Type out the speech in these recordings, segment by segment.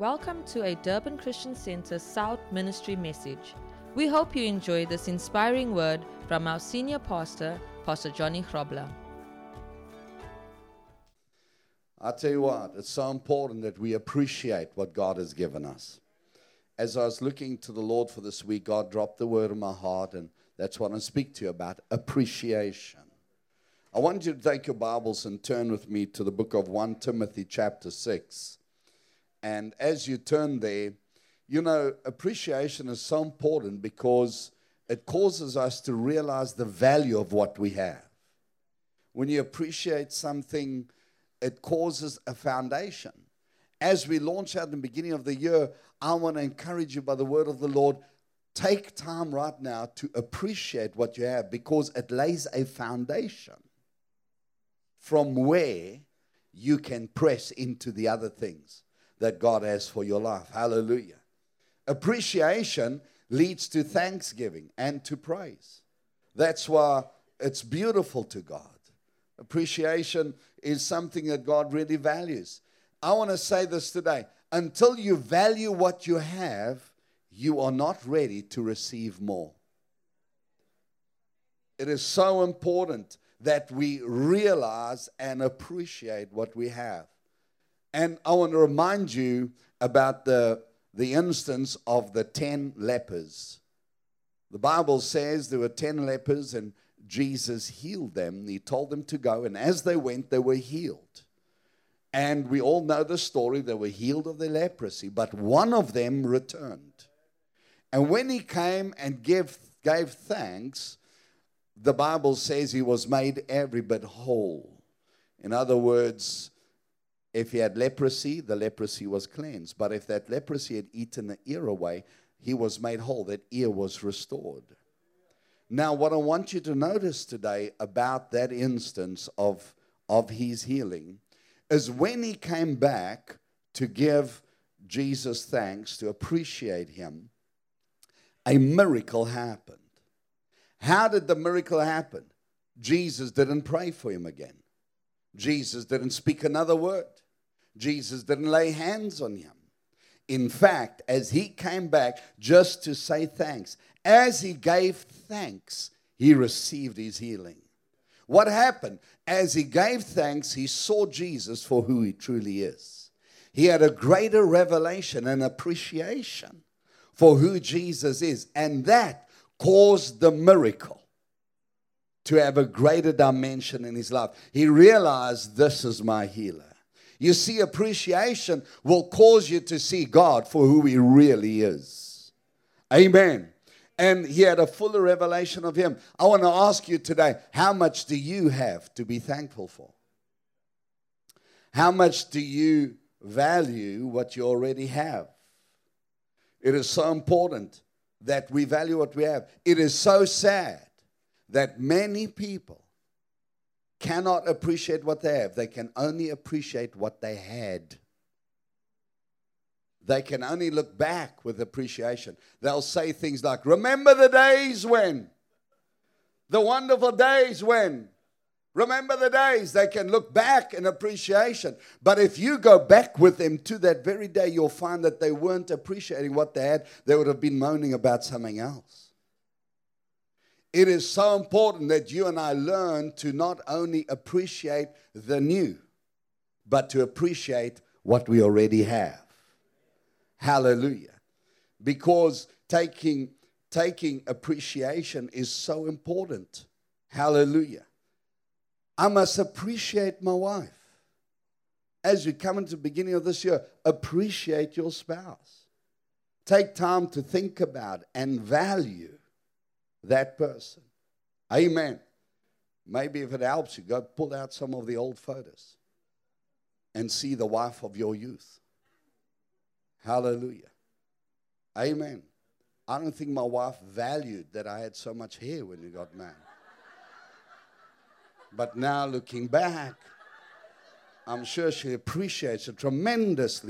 Welcome to a Durban Christian Center South Ministry message. We hope you enjoy this inspiring word from our senior pastor, Pastor Johnny Grobler. I tell you what, it's so important that we appreciate what God has given us. As I was looking to the Lord for this week, God dropped the word in my heart, and that's what I speak to you about, appreciation. I want you to take your Bibles and turn with me to the book of 1 Timothy chapter 6. And as you turn there, you know, appreciation is so important because it causes us to realize the value of what we have. When you appreciate something, it causes a foundation. As we launch out in the beginning of the year, I want to encourage you by the word of the Lord, take time right now to appreciate what you have because it lays a foundation from where you can press into the other things that God has for your life. Hallelujah. Appreciation leads to thanksgiving and to praise. That's why it's beautiful to God. Appreciation is something that God really values. I want to say this today. Until you value what you have, you are not ready to receive more. It is so important that we realize and appreciate what we have. And I want to remind you about the instance of the 10 lepers. The Bible says there were 10 lepers and Jesus healed them. He told them to go, and as they went, they were healed. And we all know the story. They were healed of their leprosy, but one of them returned. And when he came and gave thanks, the Bible says he was made every bit whole. In other words, if he had leprosy, the leprosy was cleansed. But if that leprosy had eaten the ear away, he was made whole. That ear was restored. Now, what I want you to notice today about that instance of his healing is when he came back to give Jesus thanks, to appreciate him, a miracle happened. How did the miracle happen? Jesus didn't pray for him again. Jesus didn't speak another word. Jesus didn't lay hands on him. In fact, as he came back just to say thanks, as he gave thanks, he received his healing. What happened? As he gave thanks, he saw Jesus for who he truly is. He had a greater revelation and appreciation for who Jesus is. And that caused the miracle to have a greater dimension in his life. He realized, this is my healer. You see, appreciation will cause you to see God for who he really is. Amen. And he had a fuller revelation of him. I want to ask you today, how much do you have to be thankful for? How much do you value what you already have? It is so important that we value what we have. It is so sad that many people cannot appreciate what they have. They can only appreciate what they had. They can only look back with appreciation. They'll say things like, remember the days when? The wonderful days when? Remember the days. They can look back in appreciation. But if you go back with them to that very day, you'll find that they weren't appreciating what they had. They would have been moaning about something else. It is so important that you and I learn to not only appreciate the new, but to appreciate what we already have. Hallelujah. Because taking appreciation is so important. Hallelujah. I must appreciate my wife. As you come into the beginning of this year, appreciate your spouse. Take time to think about and value that person. Amen. Maybe if it helps you, go pull out some of the old photos and see the wife of your youth. Hallelujah. Amen. I don't think my wife valued that I had so much hair when we got married. But now looking back, I'm sure she appreciates it tremendously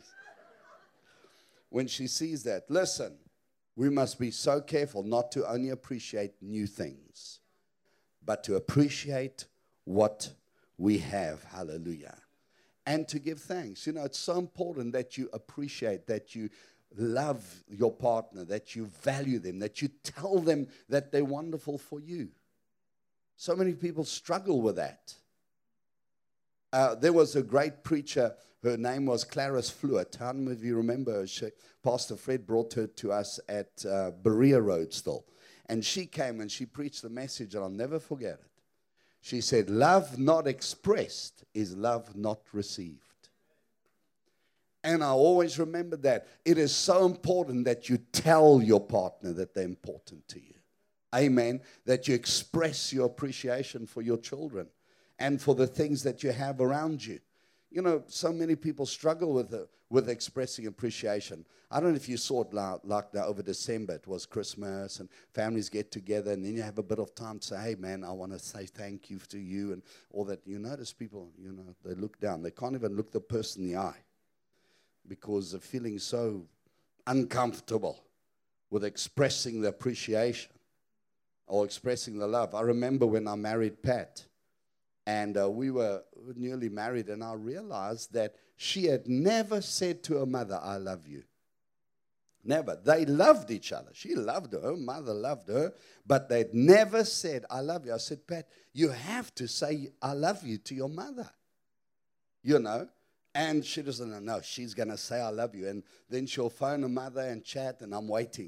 when she sees that. Listen. We must be so careful not to only appreciate new things, but to appreciate what we have. Hallelujah. and to give thanks. You know, it's so important that you appreciate, that you love your partner, that you value them, that you tell them that they're wonderful for you. So many people struggle with that. There was a great preacher, her name was Clarice Fluitt. How many of you remember her? Pastor Fred brought her to us at Berea Road still. And she came and she preached the message, and I'll never forget it. She said, love not expressed is love not received. And I always remember that. It is so important that you tell your partner that they're important to you. Amen. That you express your appreciation for your children and for the things that you have around you. You know, so many people struggle with expressing appreciation. I don't know if you saw it like that over December. It was Christmas and families get together, and then you have a bit of time to say, hey, man, I want to say thank you to you and all that. You notice people, you know, they look down. They can't even look the person in the eye because they're feeling so uncomfortable with expressing the appreciation or expressing the love. I remember when I married Pat. And we were newly married, and I realized that she had never said to her mother, I love you. Never. They loved each other. She loved her. Her mother loved her. But they'd never said, I love you. I said, Pat, you have to say, I love you to your mother. You know. And she doesn't know. She's going to say, I love you. And then she'll phone her mother and chat, and I'm waiting.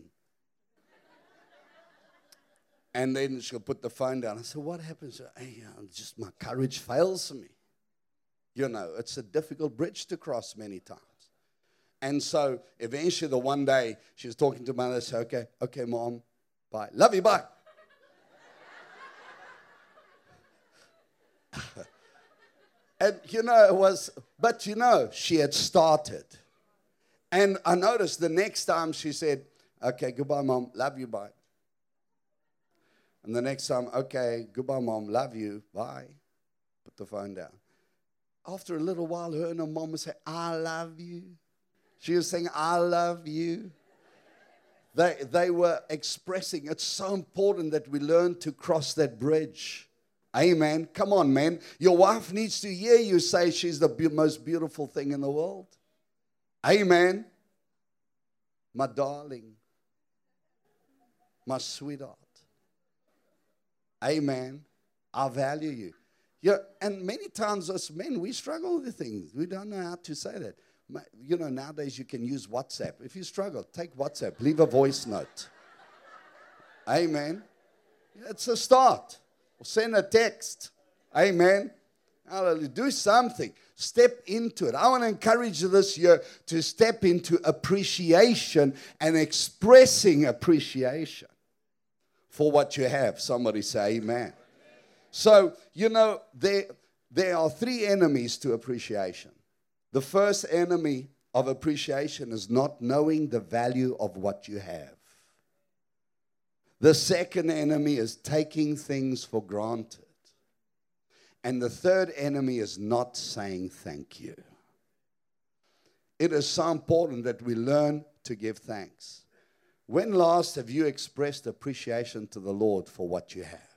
And then she'll put the phone down. I said, what happens? Hey, just my courage fails me. You know, it's a difficult bridge to cross many times. And so eventually the one day she was talking to mother, said, okay, Mom, bye. Love you, bye. And, you know, it was, but, you know, she had started. And I noticed the next time she said, okay, goodbye, Mom, love you, bye. And the next time, okay, goodbye, Mom, love you, bye. Put the phone down. After a little while, her and her mom would say, I love you. She was saying, I love you. They were expressing. It's so important that we learn to cross that bridge. Amen. Come on, man. Your wife needs to hear you say she's the most beautiful thing in the world. Amen. My darling. My sweetheart. Amen. I value you. Yeah, and many times us men, we struggle with things. We don't know how to say that. You know, nowadays you can use WhatsApp. If you struggle, take WhatsApp. Leave a voice note. Amen. It's a start. Or send a text. Amen. Hallelujah. Do something. Step into it. I want to encourage you this year to step into appreciation and expressing appreciation for what you have. Somebody say amen. So, you know, there are three enemies to appreciation. The first enemy of appreciation is not knowing the value of what you have. The second enemy is taking things for granted. And the third enemy is not saying thank you. It is so important that we learn to give thanks. When last have you expressed appreciation to the Lord for what you have?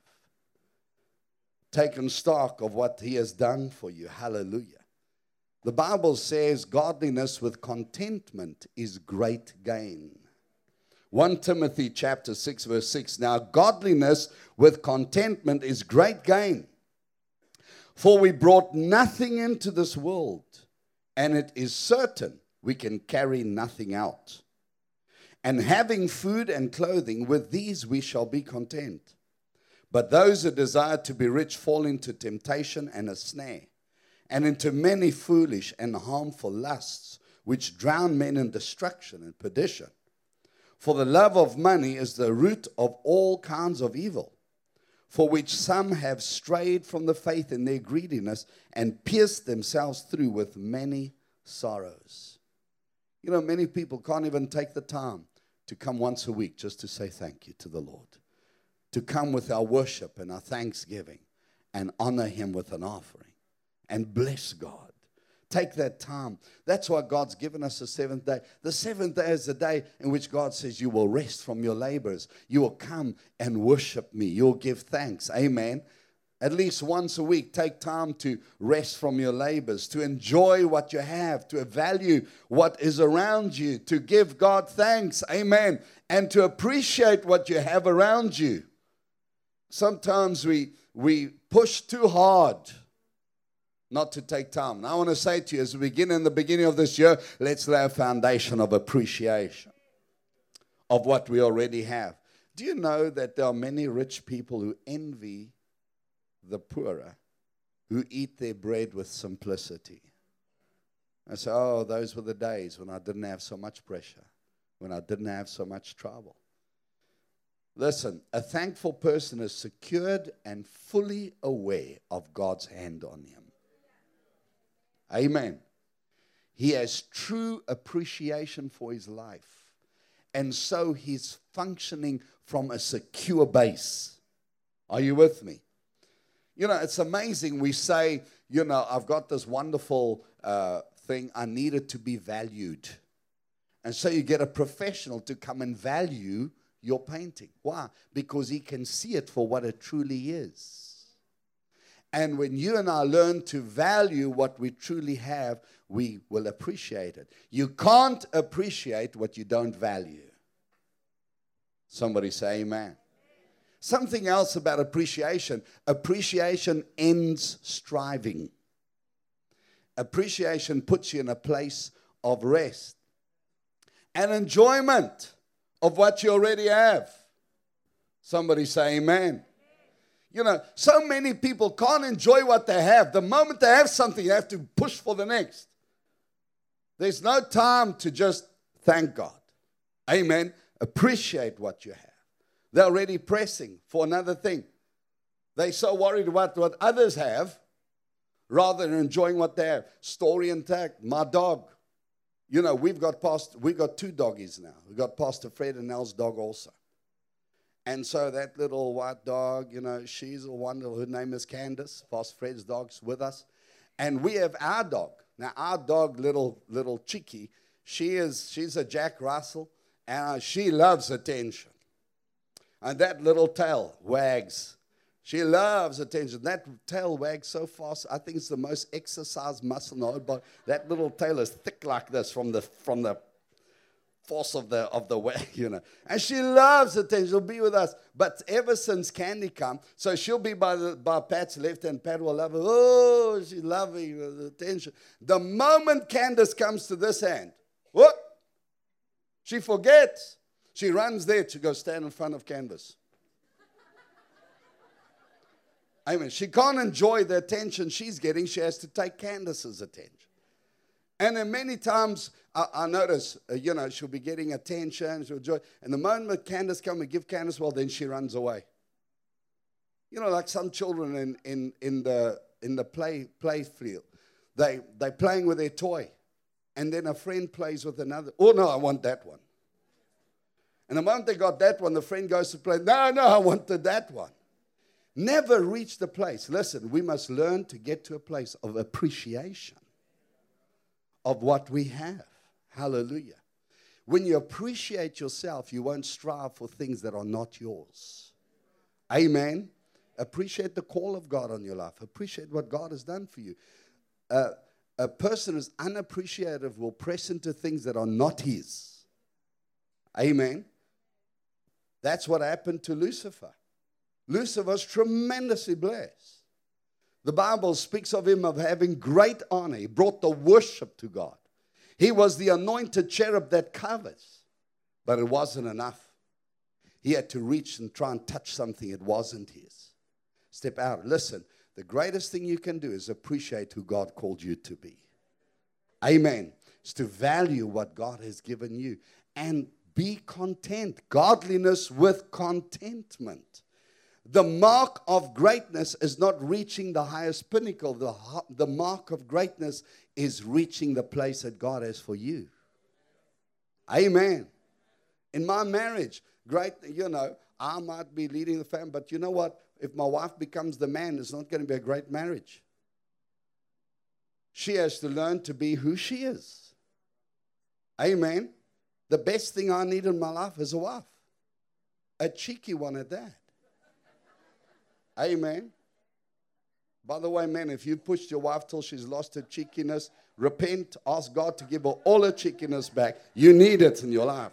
Taken stock of what He has done for you. Hallelujah. The Bible says godliness with contentment is great gain. 1 Timothy chapter 6 verse 6. Now godliness with contentment is great gain. For we brought nothing into this world, and it is certain we can carry nothing out. And having food and clothing, with these we shall be content. But those who desire to be rich fall into temptation and a snare, and into many foolish and harmful lusts, which drown men in destruction and perdition. For the love of money is the root of all kinds of evil, for which some have strayed from the faith in their greediness and pierced themselves through with many sorrows. You know, many people can't even take the time to come once a week just to say thank you to the Lord. To come with our worship and our thanksgiving and honor Him with an offering and bless God. Take that time. That's why God's given us the seventh day. The seventh day is the day in which God says you will rest from your labors. You will come and worship me. You'll give thanks. Amen. At least once a week, take time to rest from your labors, to enjoy what you have, to value what is around you, to give God thanks, amen, and to appreciate what you have around you. Sometimes we push too hard not to take time. And I want to say to you, as we begin in the beginning of this year, let's lay a foundation of appreciation of what we already have. Do you know that there are many rich people who envy the poorer, who eat their bread with simplicity? I say, oh, those were the days when I didn't have so much pressure, when I didn't have so much trouble. Listen, a thankful person is secured and fully aware of God's hand on him. Amen. He has true appreciation for his life. And so he's functioning from a secure base. Are you with me? You know, it's amazing. We say, you know, I've got this wonderful thing. I need it to be valued. And so you get a professional to come and value your painting. Why? Because he can see it for what it truly is. And when you and I learn to value what we truly have, we will appreciate it. You can't appreciate what you don't value. Somebody say amen. Something else about appreciation. Appreciation ends striving. Appreciation puts you in a place of rest and enjoyment of what you already have. Somebody say amen. You know, so many people can't enjoy what they have. The moment they have something, they have to push for the next. There's no time to just thank God. Amen. Appreciate what you have. They're already pressing for another thing. They're so worried about what others have rather than enjoying what they have. Story intact. My dog. You know, we've got two doggies now. We've got Pastor Fred and Nell's dog also. And so that little white dog, you know, she's a wonderful. Her name is Candace. Pastor Fred's dog's with us. And we have our dog. Now, our dog, little Chicky, she's a Jack Russell, and she loves attention. And that little tail wags. She loves attention. That tail wags so fast. I think it's the most exercised muscle in the whole body. That little tail is thick like this from the force of the wag, you know. And she loves attention. She'll be with us. But ever since Candy come, so she'll be by Pat's left and Pat will love her. Oh, she's loving the attention. The moment Candace comes to this hand, what? She forgets. She runs there to go stand in front of Candace. Amen. She can't enjoy the attention she's getting. She has to take Candace's attention. And then many times I notice, you know, she'll be getting attention, she'll enjoy. And the moment Candace comes and give Candace, well, then she runs away. You know, like some children in the play field, they're playing with their toy, and then a friend plays with another. Oh no, I want that one. And the moment they got that one, the friend goes to play. No, I wanted that one. Never reach the place. Listen, we must learn to get to a place of appreciation of what we have. Hallelujah. When you appreciate yourself, you won't strive for things that are not yours. Amen. Appreciate the call of God on your life. Appreciate what God has done for you. A person who's unappreciative will press into things that are not his. Amen. That's what happened to Lucifer. Lucifer was tremendously blessed. The Bible speaks of him of having great honor. He brought the worship to God. He was the anointed cherub that covers. But it wasn't enough. He had to reach and try and touch something. It wasn't his. Step out. Listen, the greatest thing you can do is appreciate who God called you to be. Amen. It's to value what God has given you. And be content. Godliness with contentment. The mark of greatness is not reaching the highest pinnacle. The mark of greatness is reaching the place that God has for you. Amen. In my marriage, great, you know, I might be leading the family, but you know what? If my wife becomes the man, it's not going to be a great marriage. She has to learn to be who she is. Amen. The best thing I need in my life is a wife. A cheeky one at that. Amen. By the way, man, if you pushed your wife till she's lost her cheekiness, repent, ask God to give her all her cheekiness back. You need it in your life.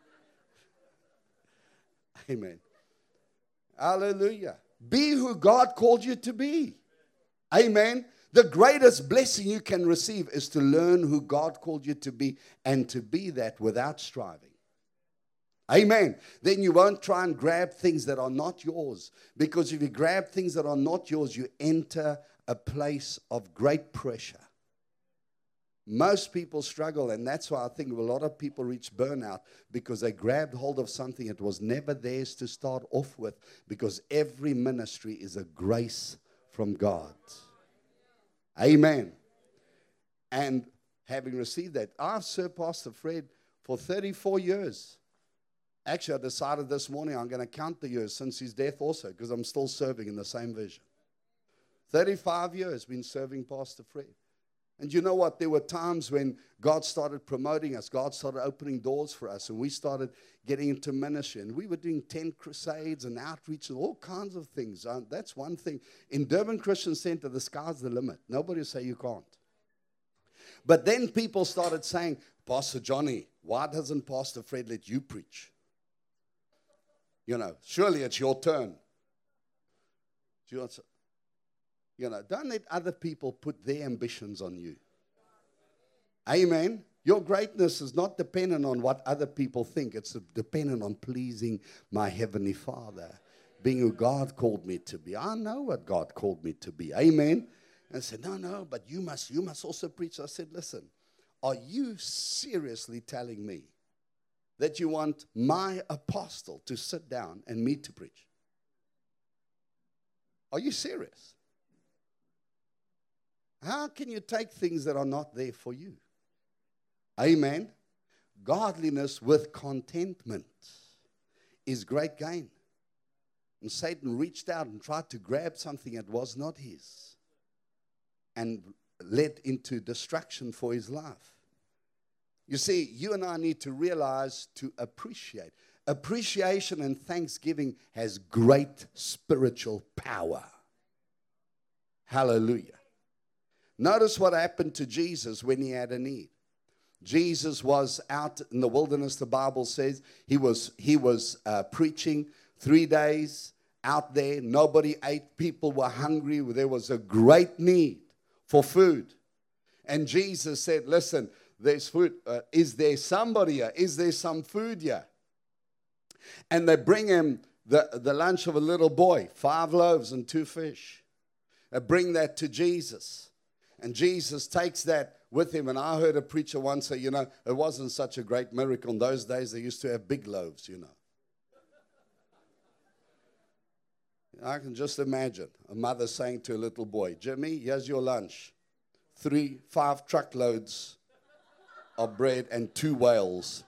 Amen. Hallelujah. Be who God called you to be. Amen. The greatest blessing you can receive is to learn who God called you to be and to be that without striving. Amen. Then you won't try and grab things that are not yours. Because if you grab things that are not yours, you enter a place of great pressure. Most people struggle, and that's why I think a lot of people reach burnout, because they grabbed hold of something that was never theirs to start off with, because every ministry is a grace from God. Amen. And having received that, I've served Pastor Fred for 34 years. Actually, I decided this morning I'm going to count the years since his death also, because I'm still serving in the same vision. 35 years been serving Pastor Fred. And you know what? There were times when God started promoting us. God started opening doors for us. And we started getting into ministry. And we were doing tent crusades and outreach and all kinds of things. That's one thing. In Durban Christian Center, the sky's the limit. Nobody will say you can't. But then people started saying, Pastor Johnny, why doesn't Pastor Fred let you preach? You know, surely it's your turn. Don't let other people put their ambitions on you. Amen. Your greatness is not dependent on what other people think. It's dependent on pleasing my Heavenly Father, being who God called me to be. I know what God called me to be. Amen. And I said, no, but you must also preach. I said, listen, are you seriously telling me that you want my apostle to sit down and me to preach? Are you serious? How can you take things that are not there for you? Amen. Godliness with contentment is great gain. And Satan reached out and tried to grab something that was not his and led into destruction for his life. You see, you and I need to realize to appreciate. Appreciation and thanksgiving has great spiritual power. Hallelujah. Notice what happened to Jesus when he had a need. Jesus was out in the wilderness, the Bible says. He was preaching 3 days out there. Nobody ate. People were hungry. There was a great need for food. And Jesus said, listen, there's food. Is there somebody here? Is there some food here? And they bring him the lunch of a little boy, 5 loaves and 2 fish. They bring that to Jesus. And Jesus takes that with him. And I heard a preacher once say, it wasn't such a great miracle. In those days, they used to have big loaves, I can just imagine a mother saying to a little boy, Jimmy, here's your lunch. 5 truckloads of bread and 2 whales.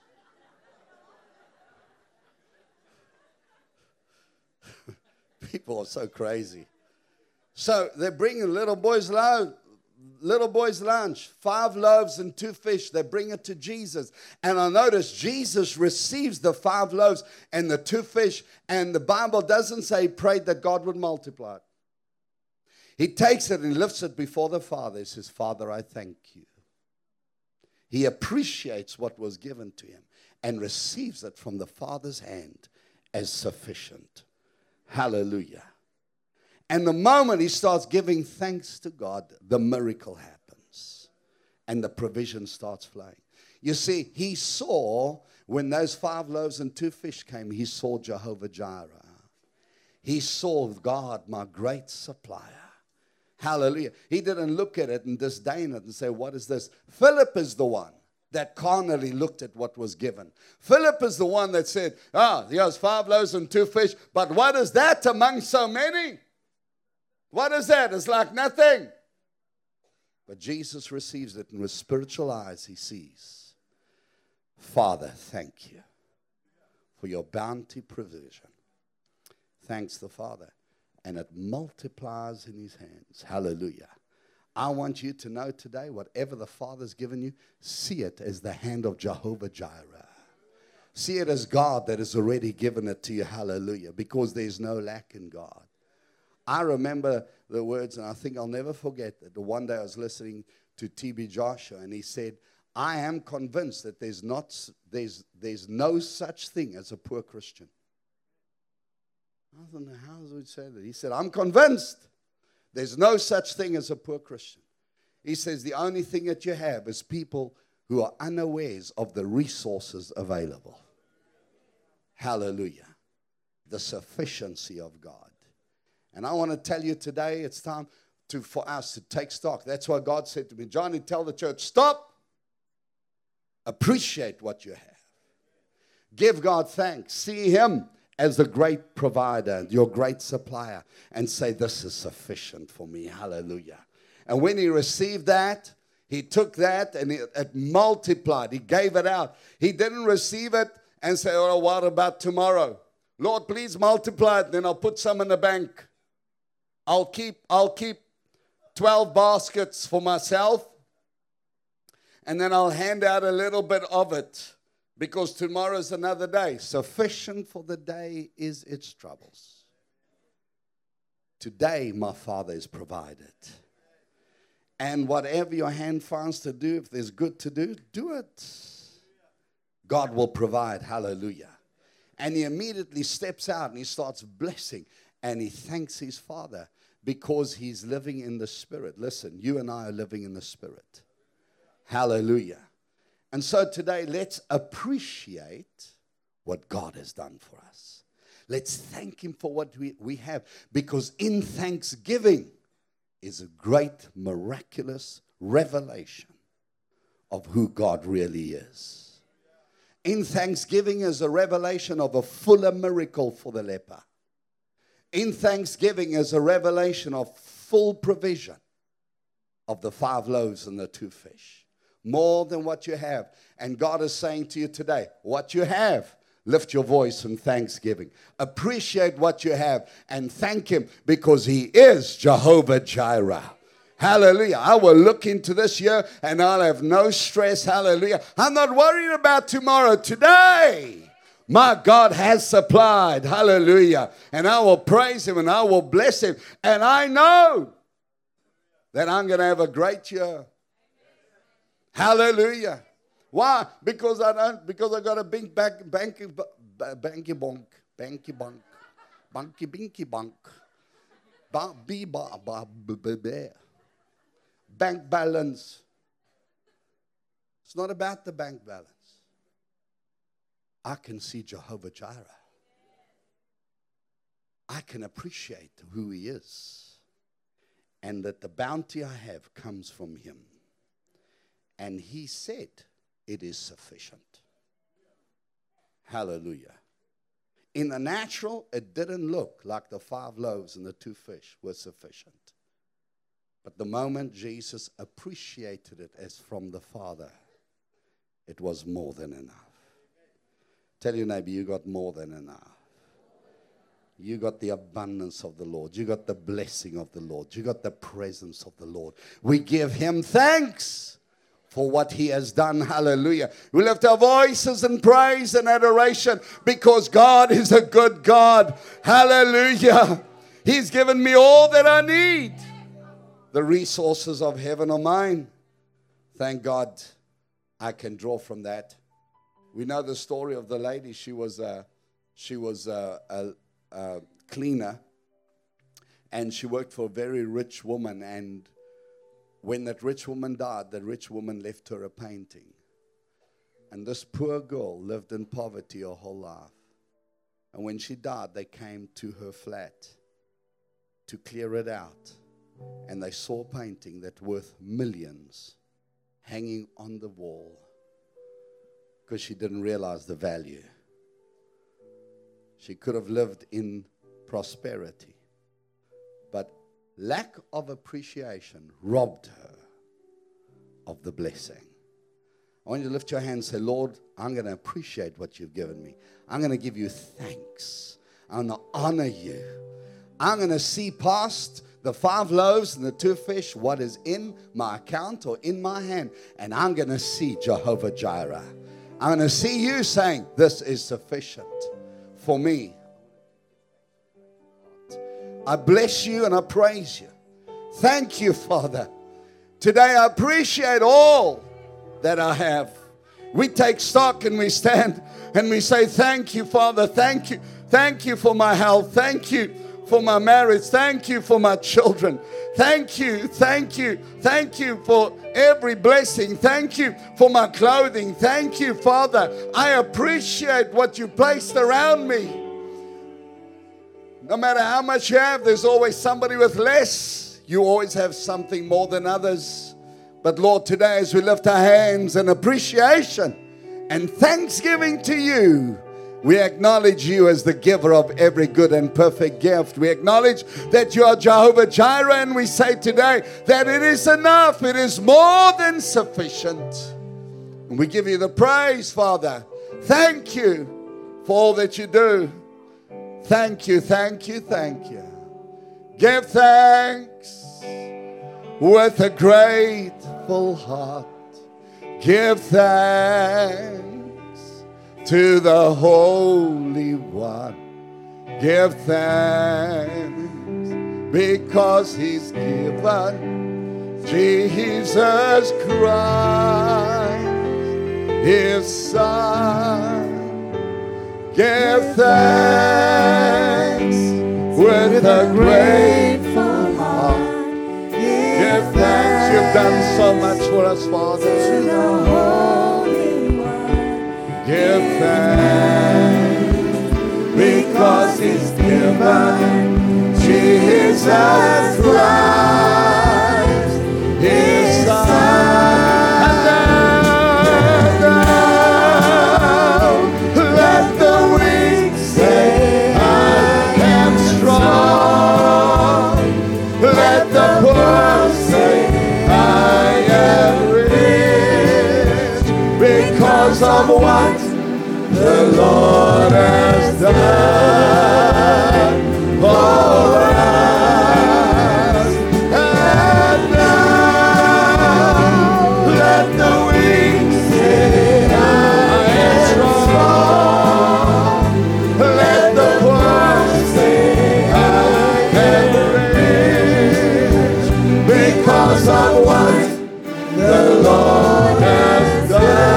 People are so crazy. So they bring a little boy's lunch, 5 loaves and 2 fish. They bring it to Jesus. And I notice Jesus receives the 5 loaves and the 2 fish. And the Bible doesn't say he prayed that God would multiply it. He takes it and lifts it before the Father. He says, Father, I thank you. He appreciates what was given to him and receives it from the Father's hand as sufficient. Hallelujah. And the moment he starts giving thanks to God, the miracle happens. And the provision starts flowing. You see, he saw, when those 5 loaves and 2 fish came, he saw Jehovah Jireh. He saw God, my great supplier. Hallelujah. He didn't look at it and disdain it and say, what is this? Philip is the one that carnally looked at what was given. Philip is the one that said, here's 5 loaves and 2 fish, but what is that among so many? What is that? It's like nothing. But Jesus receives it, and with spiritual eyes he sees, Father, thank you for your bounty provision. Thanks the Father. And it multiplies in his hands. Hallelujah. I want you to know today, whatever the Father's given you, see it as the hand of Jehovah Jireh. See it as God that has already given it to you. Hallelujah. Because there's no lack in God. I remember the words, and I think I'll never forget that. The one day I was listening to T.B. Joshua, and he said, I am convinced that there's no such thing as a poor Christian. I don't know how he would say that. He said, I'm convinced there's no such thing as a poor Christian. He says the only thing that you have is people who are unawares of the resources available. Hallelujah. The sufficiency of God. And I want to tell you today, it's time for us to take stock. That's why God said to me, Johnny, tell the church, stop. Appreciate what you have. Give God thanks. See Him as the great provider, your great supplier, and say, this is sufficient for me. Hallelujah. And when he received that, he took that and it multiplied. He gave it out. He didn't receive it and say, oh, what about tomorrow? Lord, please multiply it, then I'll put some in the bank. I'll keep 12 baskets for myself, and then I'll hand out a little bit of it, because tomorrow's another day. Sufficient for the day is its troubles. Today, my Father is provided. And whatever your hand finds to do, if there's good to do, do it. God will provide. Hallelujah. And he immediately steps out and he starts blessing. And he thanks his Father because he's living in the Spirit. Listen, you and I are living in the Spirit. Hallelujah. And so today, let's appreciate what God has done for us. Let's thank him for what we have. Because in thanksgiving is a great, miraculous revelation of who God really is. In thanksgiving is a revelation of a fuller miracle for the leper. In thanksgiving is a revelation of full provision of the 5 loaves and the 2 fish. More than what you have. And God is saying to you today, what you have, lift your voice in thanksgiving. Appreciate what you have and thank him because he is Jehovah Jireh. Hallelujah. I will look into this year and I'll have no stress. Hallelujah. I'm not worried about tomorrow. Today, my God has supplied. Hallelujah. And I will praise him and I will bless him. And I know that I'm going to have a great year. Hallelujah. Why? Because I got a big banky bonk, banky binky bonk, bank balance. It's not about the bank balance. I can see Jehovah Jireh. I can appreciate who he is, and that the bounty I have comes from him. And he said, it is sufficient. Hallelujah. In the natural, it didn't look like the 5 loaves and the 2 fish were sufficient. But the moment Jesus appreciated it as from the Father, it was more than enough. Tell your neighbor, you got more than enough. You got the abundance of the Lord. You got the blessing of the Lord. You got the presence of the Lord. We give him thanks for what he has done. Hallelujah. We lift our voices in praise and adoration because God is a good God. Hallelujah. He's given me all that I need. The resources of heaven are mine. Thank God I can draw from that. We know the story of the lady. She was a cleaner, and she worked for a very rich woman. And when that rich woman died, the rich woman left her a painting. And this poor girl lived in poverty her whole life. And when she died, they came to her flat to clear it out. And they saw a painting that worth millions hanging on the wall because she didn't realize the value. She could have lived in prosperity, but lack of appreciation robbed her of the blessing. I want you to lift your hand and say, Lord, I'm going to appreciate what you've given me. I'm going to give you thanks. I'm going to honor you. I'm going to see past the 5 loaves and the 2 fish, what is in my account or in my hand, and I'm going to see Jehovah Jireh. I'm going to see you saying, this is sufficient for me. I bless you and I praise you. Thank you, Father. Today I appreciate all that I have. We take stock and we stand and we say, thank you, Father. Thank you. Thank you for my health. Thank you for my marriage. Thank you for my children. Thank you, thank you, thank you for every blessing. Thank you for my clothing. Thank you, Father. I appreciate what you placed around me. No matter how much you have, there's always somebody with less. You always have something more than others. But Lord, today as we lift our hands in appreciation and thanksgiving to you, we acknowledge you as the giver of every good and perfect gift. We acknowledge that you are Jehovah Jireh, and we say today that it is enough. It is more than sufficient. And we give you the praise, Father. Thank you for all that you do. Thank you, thank you, thank you. Give thanks with a grateful heart. Give thanks to the Holy One. Give thanks because He's given Jesus Christ, His Son. Give thanks with a grateful heart. Give thanks. You've done so much for us, Father. To the Holy One. Give thanks because He's given Jesus Christ, His Son. Of what the Lord has done for us. And now let the weak say, I am strong. Let the poor say, I am rich, because of what the Lord has done.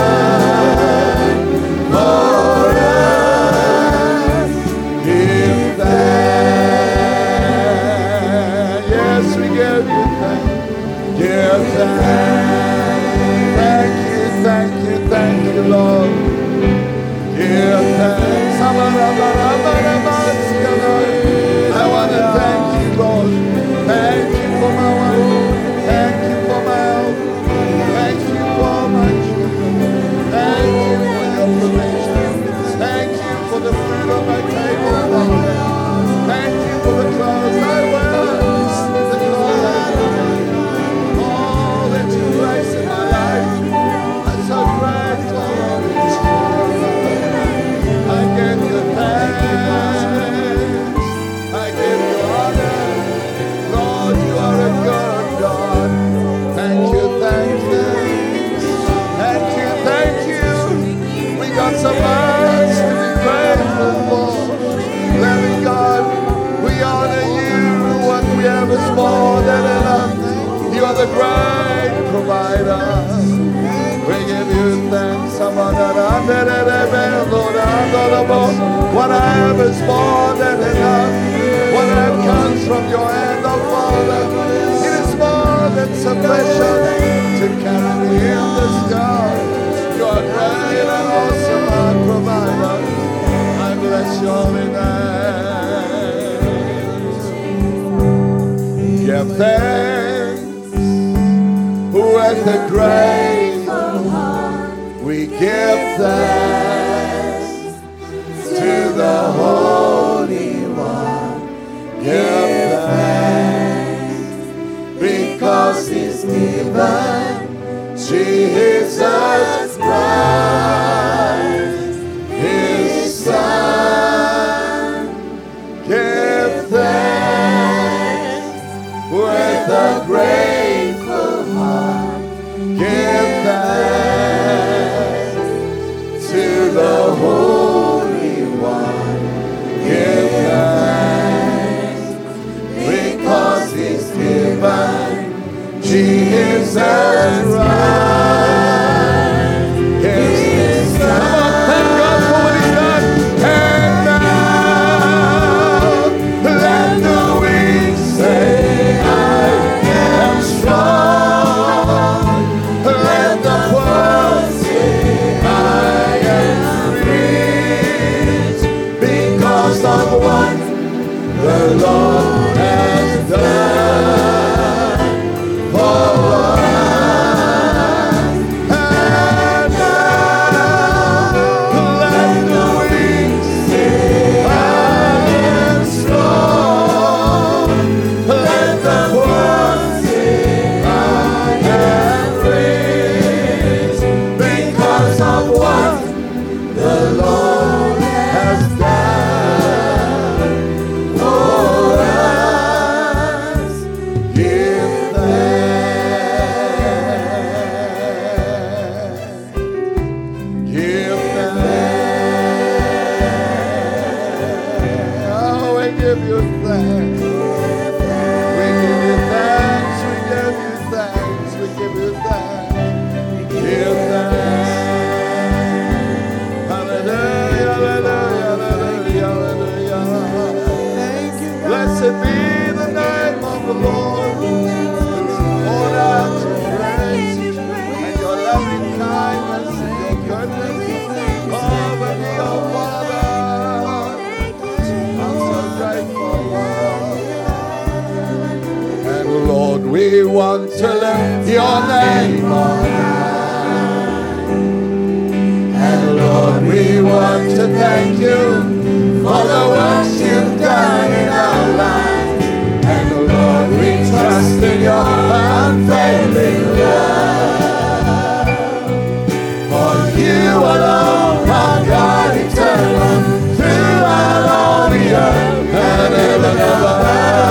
Thank you, Lord. Give thanks. I want to thank you, Lord. Thank you for my wife. Thank you for my health. Thank you for my children. Thank you for your provision. Thank you for the food on my table, Lord. Thank you for the clothes I wear. The clothes I wear. All that you place in my life. I'm so grateful, Lord. I give you thanks. I give you honor. Lord, you are a good God. Thank you, thank you. Thank you, thank you. We got so much to be grateful for. Loving God, we honor you. What we have is more than enough. You are the great provider. We give you thanks. What I have is more than enough. What I have comes from your hand, oh Father. It is more than sufficient to carry me in the sky. You are great and awesome, our provider. I bless your holy name. Give thanks with a grateful heart. We give thanks to the Holy One. Give thanks because He's given Jesus Christ, His Son. Give thanks with a grateful heart. Give thanks to the Holy One. Give thanks Blessed be the name of the Lord. Honor to praise and your loving kindness and your goodness over me, oh Father. I'm so grateful, Lord. And Lord, we want to lift your name on high. And Lord, we want to thank you for the works you've done in our lives. And Lord, we trust in your unfailing love. For you alone are God eternal, throughout all the earth and heaven above.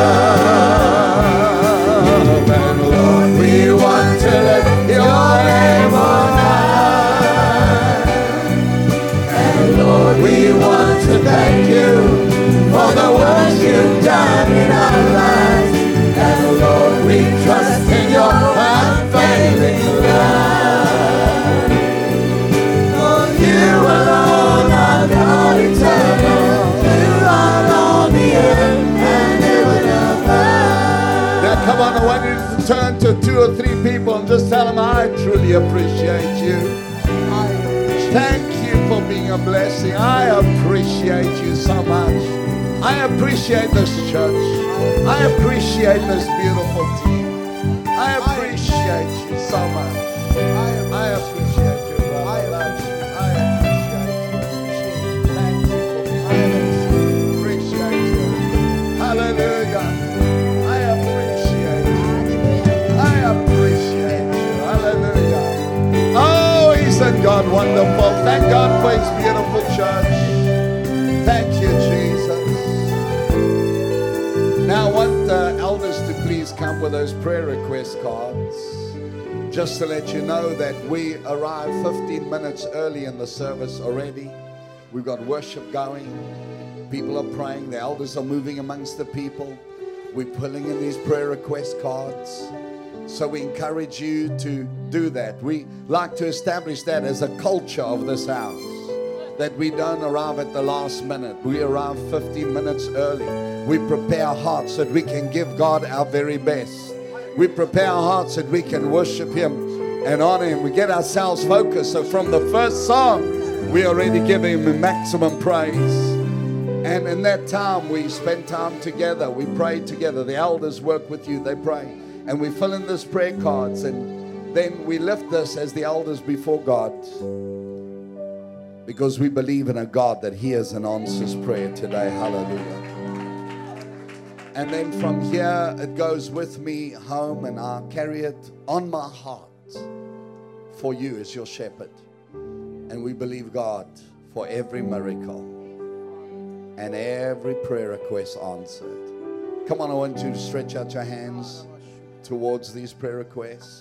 And Lord, we want to lift your name on high. And Lord, we want to thank you for the works you've done in our lives. And Lord, we trust in your unfailing love. For you alone are God eternal, throughout all the earth and heaven above. Now come on, I want you to turn to 2 or 3 people and just tell them, I truly appreciate you. Thank you for being a blessing. I appreciate you so much. I appreciate this church. I appreciate this beautiful team. I appreciate you so much. I appreciate you, brother. I love you. I appreciate you. Thank you for being a blessing. Appreciate you. Hallelujah. I appreciate you. I appreciate you. Hallelujah. Oh, isn't God wonderful? Thank God for his beautiful church. Thank you, Jesus. Now I want the elders to please come with those prayer request cards. Just to let you know that we arrived 15 minutes early in the service already. We've got worship going. People are praying. The elders are moving amongst the people. We're pulling in these prayer request cards. So we encourage you to do that. We like to establish that as a culture of this house, that we don't arrive at the last minute. We arrive 15 minutes early. We prepare our hearts that we can give God our very best. We prepare our hearts that we can worship him and honor him. We get ourselves focused. So from the first song, we already give him maximum praise. And in that time, we spend time together. We pray together. The elders work with you. They pray. And we fill in these prayer cards. And then we lift this as the elders before God. Because we believe in a God that hears and answers prayer today. Hallelujah. And then from here, it goes with me home, and I carry it on my heart for you as your shepherd. And we believe God for every miracle and every prayer request answered. Come on, I want you to stretch out your hands towards these prayer requests.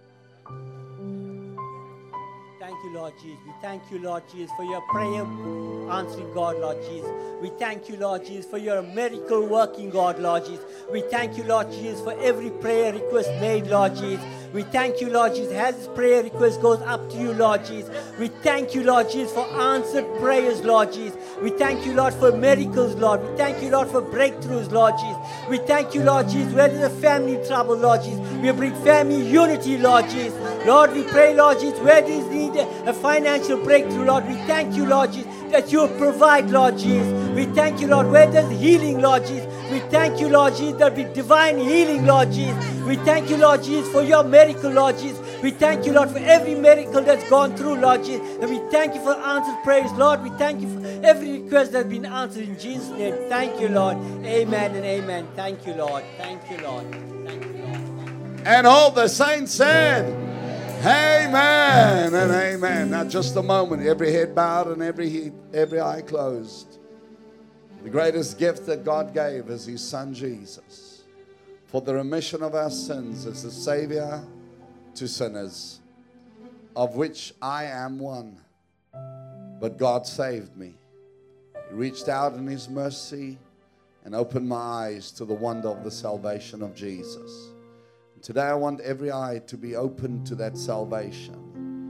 Thank you, Lord Jesus. We thank you, Lord Jesus, for your prayer answering God, Lord Jesus. We thank you, Lord Jesus, for your miracle working God, Lord Jesus. We thank you, Lord Jesus, for every prayer request made, Lord Jesus. We thank you, Lord Jesus, as this prayer request goes up to you, Lord Jesus. We thank you, Lord Jesus, for answered prayers, Lord Jesus. We thank you, Lord, for miracles, Lord. We thank you, Lord, for breakthroughs, Lord Jesus. We thank you, Lord Jesus, where there's a family trouble, Lord Jesus. We bring family unity, Lord Jesus. Lord, we pray, Lord Jesus, where there's need a financial breakthrough, Lord. We thank you, Lord Jesus, that you provide, Lord Jesus. We thank you, Lord, where there's healing, Lord Jesus. We thank you, Lord Jesus, that be divine healing, Lord Jesus. We thank you, Lord Jesus, for your miracle, Lord Jesus. We thank you, Lord, for every miracle that's gone through, Lord Jesus. And we thank you for answered prayers, Lord. We thank you for every request that's been answered in Jesus' name. Thank you, Lord. Amen and amen. Thank you, Lord. Thank you, Lord. Thank you, Lord. And all the saints said, amen and amen. Now just a moment, every head bowed and every eye closed. The greatest gift that God gave is his son Jesus for the remission of our sins as the Savior to sinners, of which I am one. But God saved me. He reached out in his mercy and opened my eyes to the wonder of the salvation of Jesus. Today I want every eye to be open to that salvation.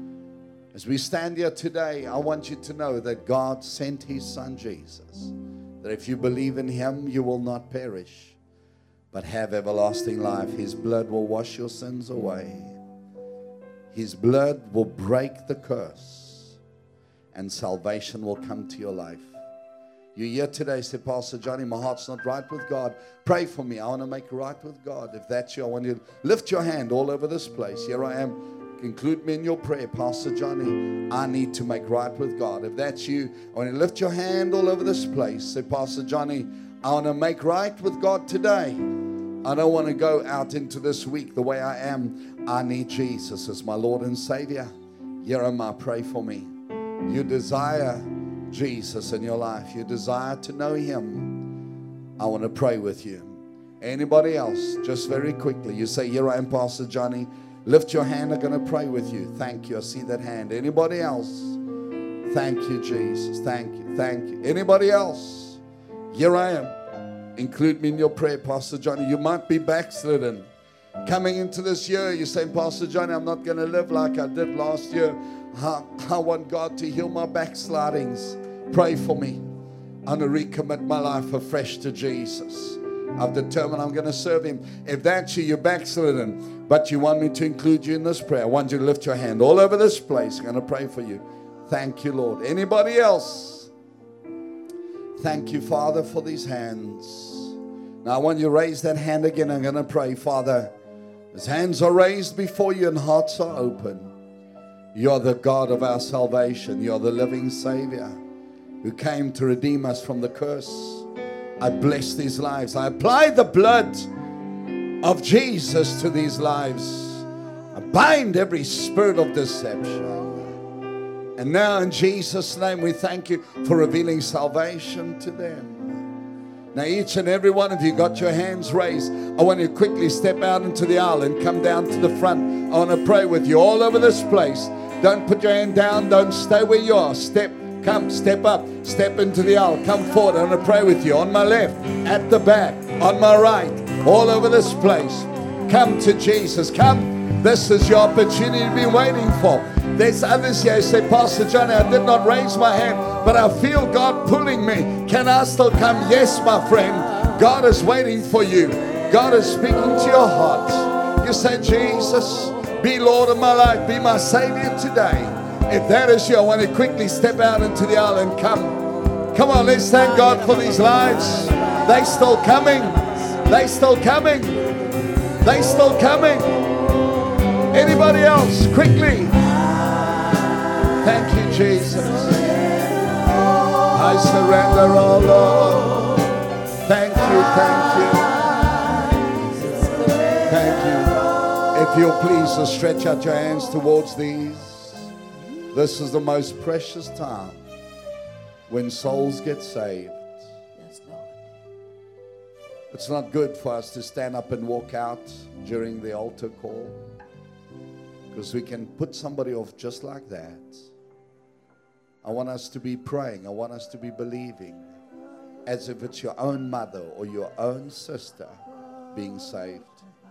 As we stand here today, I want you to know that God sent his son Jesus that if you believe in Him, you will not perish, but have everlasting life. His blood will wash your sins away. His blood will break the curse, and salvation will come to your life. You're here today, say, Pastor Johnny, my heart's not right with God. Pray for me. I want to make it right with God. If that's you, I want you to lift your hand all over this place. Here I am. Include me in your prayer. Pastor Johnny, I need to make right with God. If that's you, I want you to lift your hand all over this place. Say, Pastor Johnny, I want to make right with God today. I don't want to go out into this week the way I am. I need Jesus as my Lord and Savior. Here am I. Pray for me. You desire Jesus in your life. You desire to know Him. I want to pray with you. Anybody else? Just very quickly. You say, here I am, Pastor Johnny. Lift your hand. I'm going to pray with you. Thank you. I see that hand. Anybody else? Thank you, Jesus. Thank you. Thank you. Anybody else? Here I am. Include me in your prayer, Pastor Johnny. You might be backslidden. Coming into this year, you're saying, Pastor Johnny, I'm not going to live like I did last year. I want God to heal my backslidings. Pray for me. I'm going to recommit my life afresh to Jesus. I've determined I'm going to serve Him. If that's you, you're backslidden, but you want me to include you in this prayer, I want you to lift your hand all over this place. I'm going to pray for you. Thank you, Lord. Anybody else? Thank you, Father, for these hands. Now I want you to raise that hand again. I'm going to pray, Father, as hands are raised before you and hearts are open. You're the God of our salvation. You're the living Savior who came to redeem us from the curse. I bless these lives. I apply the blood of Jesus to these lives. I bind every spirit of deception. And now in Jesus' name we thank you for revealing salvation to them. Now each and every one of you got your hands raised. I want you to quickly step out into the aisle and come down to the front. I want to pray with you all over this place. Don't put your hand down. Don't stay where you are. Step up, step into the aisle. Come forward. I want to pray with you on my left, at the back, on my right, all over this place. Come to Jesus. Come. This is your opportunity you've been waiting for. There's others here who say, Pastor Johnny, I did not raise my hand, but I feel God pulling me. Can I still come? Yes, my friend. God is waiting for you. God is speaking to your heart. You say, Jesus, be Lord of my life. Be my Savior today. If that is you, I want to quickly step out into the aisle and come. Come on, let's thank God for these lives. They're still coming. They're still coming. They're still coming. Anybody else? Quickly. Thank you, Jesus. I surrender all, Lord. Thank you, thank you. Thank you. If you'll please stretch out your hands towards these. This is the most precious time when souls get saved. Yes, Lord. It's not good for us to stand up and walk out during the altar call, because we can put somebody off just like that. I want us to be praying. I want us to be believing as if it's your own mother or your own sister being saved.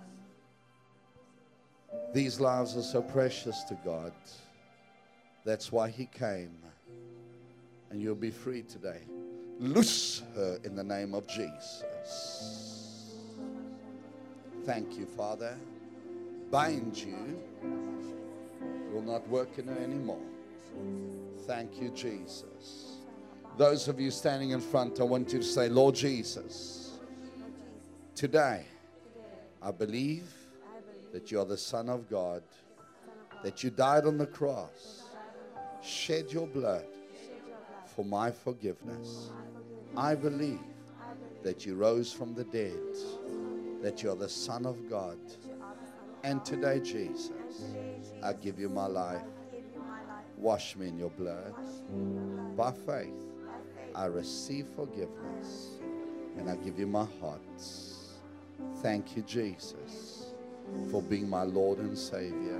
These lives are so precious to God. That's why He came. And you'll be free today. Loose her in the name of Jesus. Thank you, Father. Bind you. Will not work in her anymore. Thank you, Jesus. Those of you standing in front, I want you to say, Lord Jesus, today I believe that you are the Son of God, that you died on the cross, shed your blood for my forgiveness. I believe that you rose from the dead, that you are the Son of God. And today, Jesus, I give you my life. Wash me in your blood. By faith, I receive forgiveness, and I give you my heart. Thank you, Jesus, for being my Lord and Savior.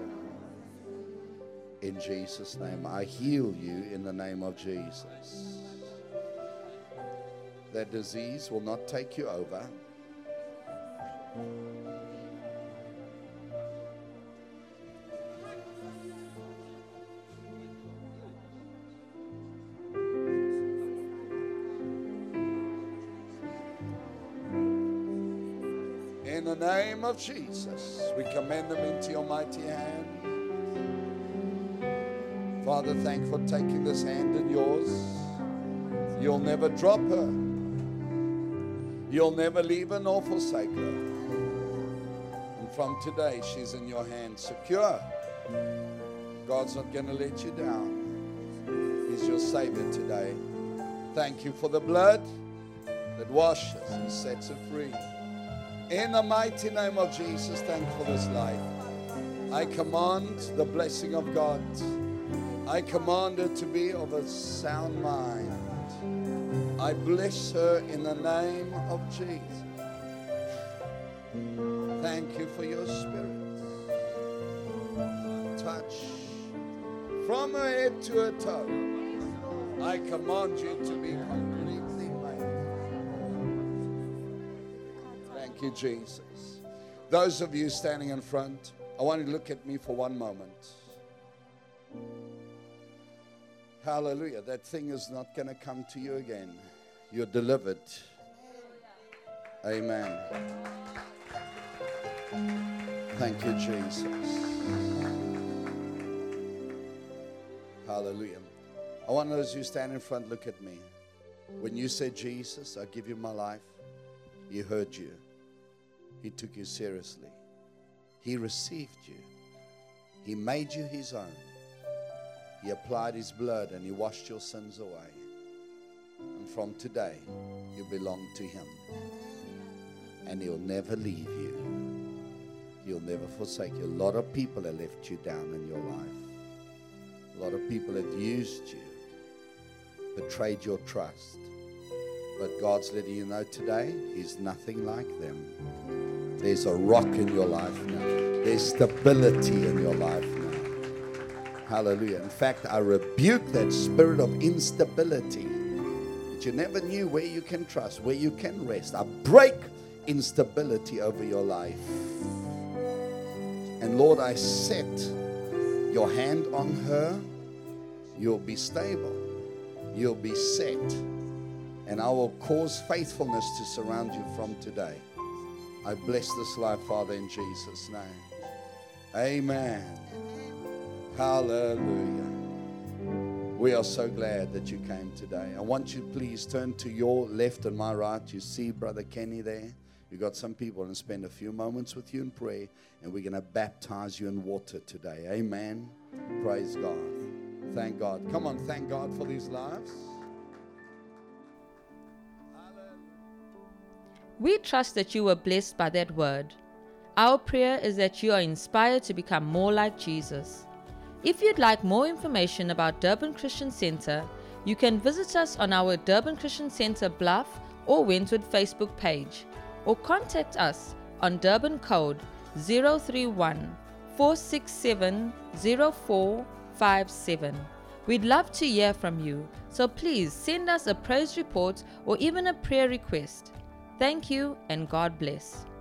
In Jesus' name, I heal you in the name of Jesus. That disease will not take you over. the name of Jesus, we commend them into your mighty hand. Father, thank you for taking this hand in yours. You'll never drop her. You'll never leave her nor forsake her. And from today, she's in your hand, secure. God's not going to let you down. He's your Savior today. Thank you for the blood that washes and sets her free. In the mighty name of Jesus, thank you for this life. I command the blessing of God. I command her to be of a sound mind. I bless her in the name of Jesus. Thank you for your Spirit. Touch from her head to her toe. I command you to be completely made. Thank you, Jesus. Those of you standing in front, I want you to look at me for one moment. Hallelujah. That thing is not going to come to you again. You're delivered. Amen. Thank you, Jesus. Hallelujah. I want those who stand in front, look at me. When you said, Jesus, I give you my life, He heard you. He took you seriously. He received you. He made you His own. He applied His blood and He washed your sins away. And from today, you belong to Him. And He'll never leave you. He'll never forsake you. A lot of people have left you down in your life. A lot of people have used you, betrayed your trust. But God's letting you know today, He's nothing like them. There's a rock in your life now. There's stability in your life now. Hallelujah. In fact, I rebuke that spirit of instability that you never knew where you can trust, where you can rest. I break instability over your life. And Lord, I set your hand on her. You'll be stable. You'll be set. And I will cause faithfulness to surround you from today. I bless this life, Father, in Jesus' name. Amen. Hallelujah. We are so glad that you came today. I want you to please turn to your left and my right. You see Brother Kenny there? We've got some people and spend a few moments with you in prayer, and we're going to baptize you in water today. Amen. Praise God. Thank God. Come on, thank God for these lives. We trust that you were blessed by that word. Our prayer is that you are inspired to become more like Jesus. If you'd like more information about Durban Christian Center, you can visit us on our Durban Christian Center Bluff or Wentwood Facebook page, or contact us on Durban code 031 467 0457. We'd love to hear from you, so please send us a praise report or even a prayer request. Thank you and God bless.